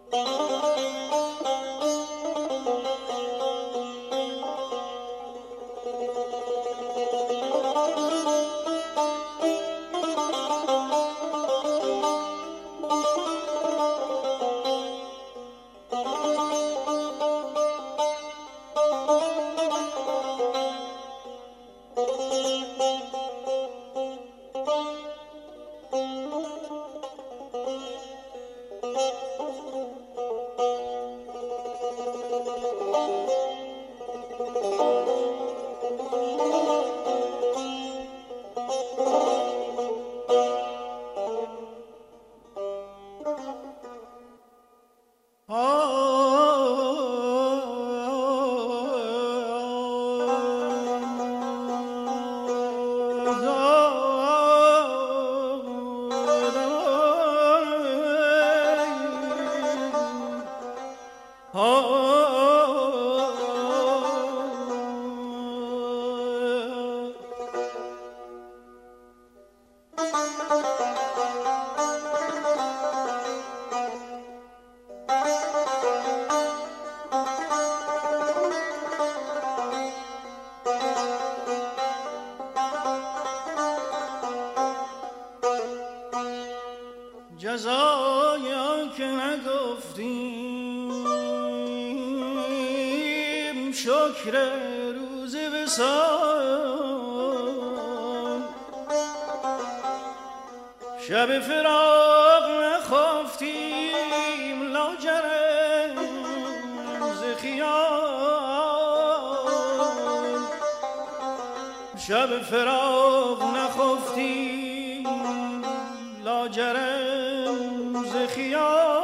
جزایا که نگفتیم شکر روز وصال، شب فراق نخفتیم لاجرم ز خیال، شب فراق نخفتیم لاجرم ز خیال.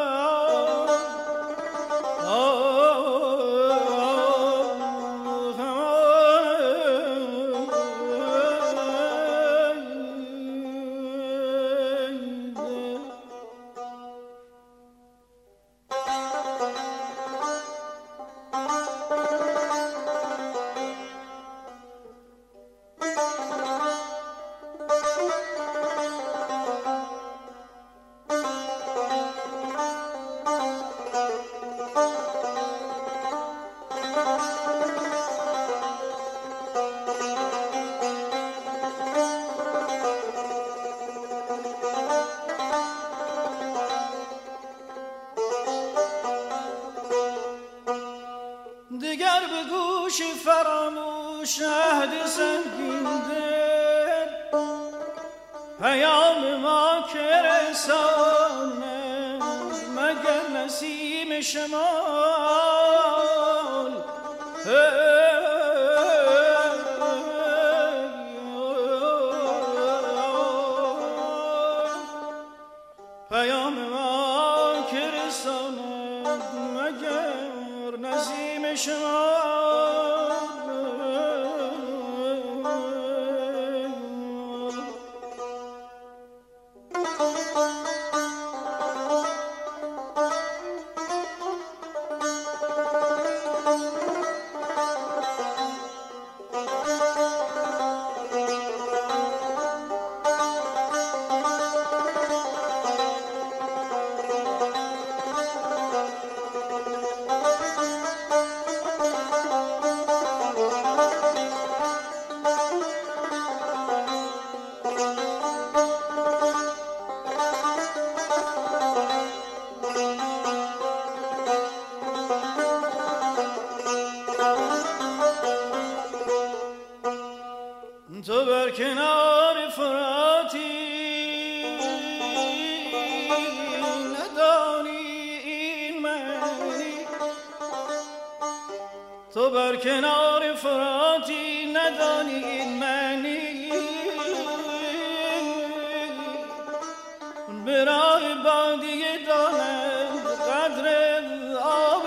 دیگر به گوش فراموش عهد سنگین دل پیام ما که رساند مگر نسیم شمال. پیام ما که رساند مگر نسیم شمال. تو بر کنار فراتی ندانی این معنی، تو بر کنار فراتی ندانی این معنی، به راه بادیه دانند قدر آب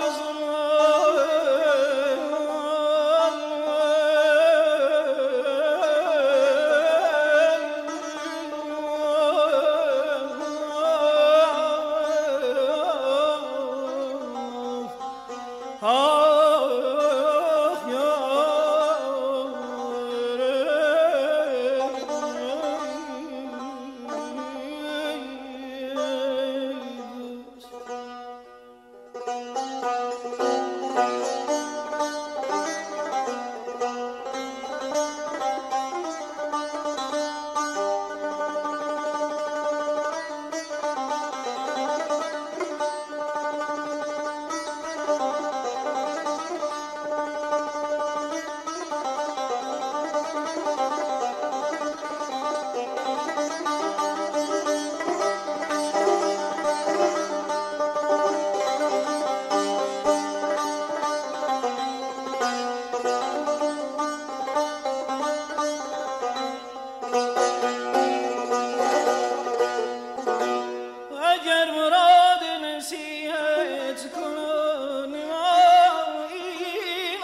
نصیحت کنان این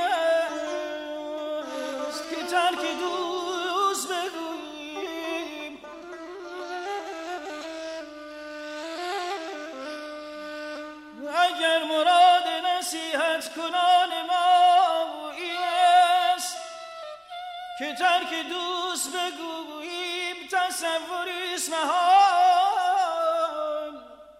است که ترک دوست بگوییم. اگر مراد نصیحت کنان ما این است که ترک دوست بگوییم، تصوری است محال.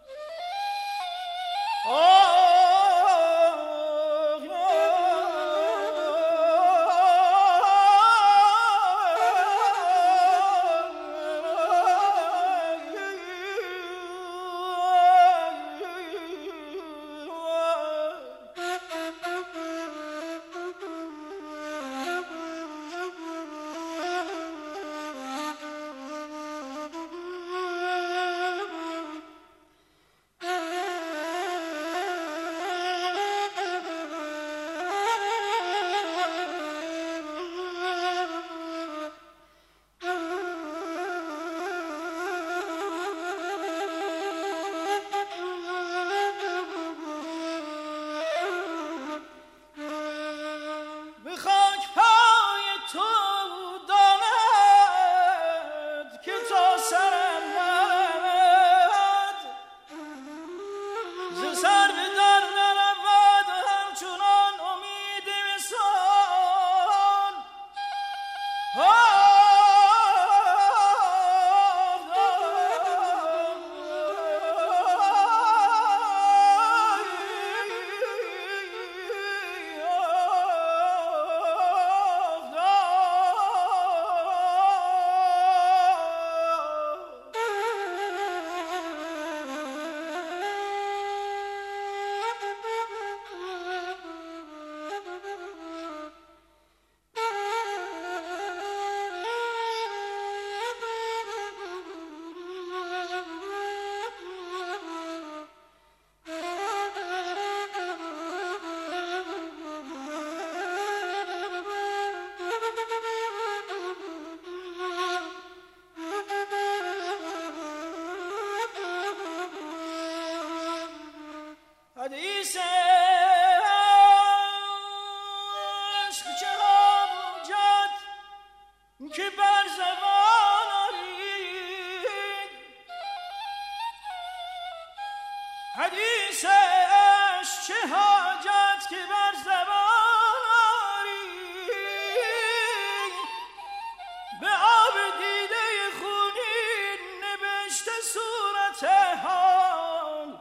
حدیث عشق چرا بوجد که بر زبان آرید؟ حدیث عشق چه حاجت که بر زبان آرید؟ به آب دیده خونین نوشته صورت حال.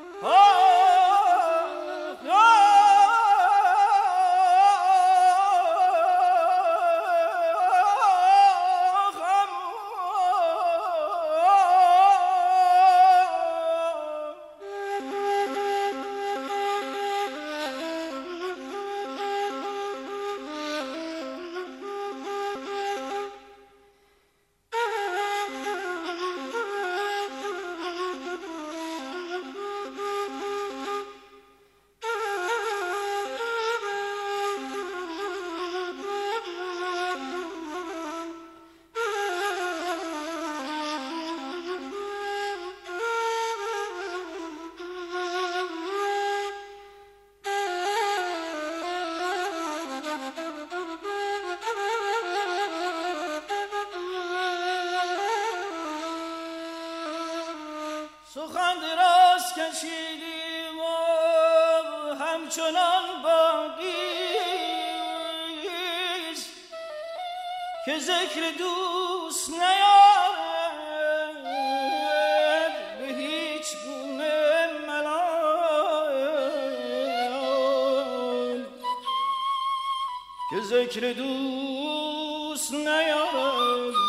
سخن دراز کشیدیم و همچنان باقیست که ذکر دوست نیارد به هیچ گونه ملال، که ذکر دوست نیارد